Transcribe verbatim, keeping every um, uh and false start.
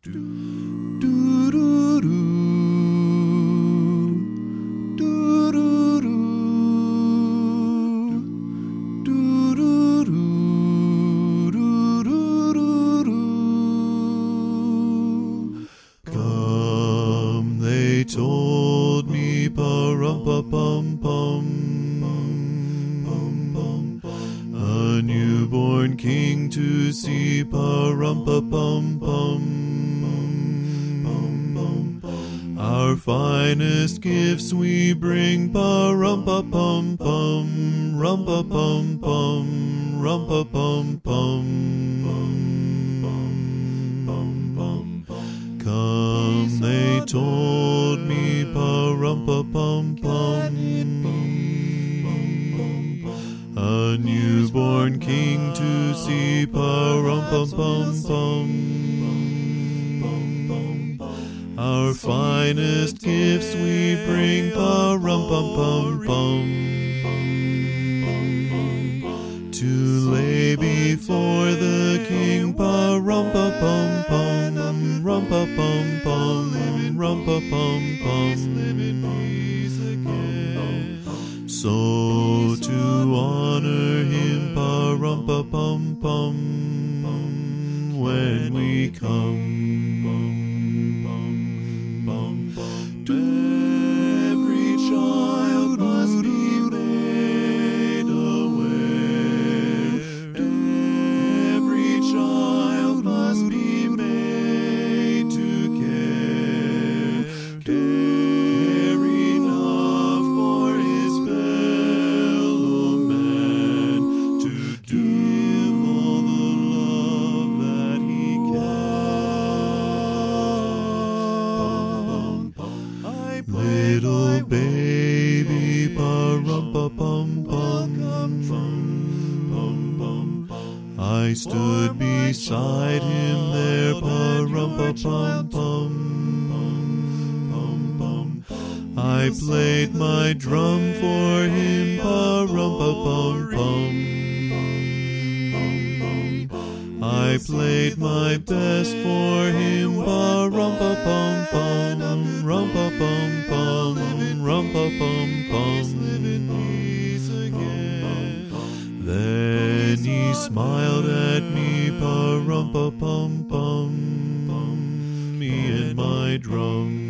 Come, they told me, pa-rum-pa-pum-pum, a newborn king to see, pa-rum-pa-pum-pum. Our finest gifts we bring, pa-rum-pa-pum-pum, rum-pa-pum-pum, rum-pa-pum-pum. Come, they told me, pa-rum-pa-pum-pum, a newborn king to see, pa-rum-pum-pum-pum. Our finest gifts we bring, pa-rum-pum-pum-pum, to lay before the king, pa-rum-pa-pum-pum, rum-pa-pum-pum, rum-pa-pum-pum. So to honor him, pa-rum-pa-pum-pum, when we come. Every child must be made aware. Every child must be made to care. Care enough for his fellow man, to give all the love that he can. Little baby, pa-rum-pa-pum-pum, I stood beside him there, pa-rum-pa-pum-pum. I played my drum for him, pa-rum-pa-pum-pum. I played my best for him, pa-rum-pa-pum-pum, rum-pa-pum-pum, rum-pa-pum-pum. Then he smiled at me, pa-rum-pa-pum-pum, me and my drum.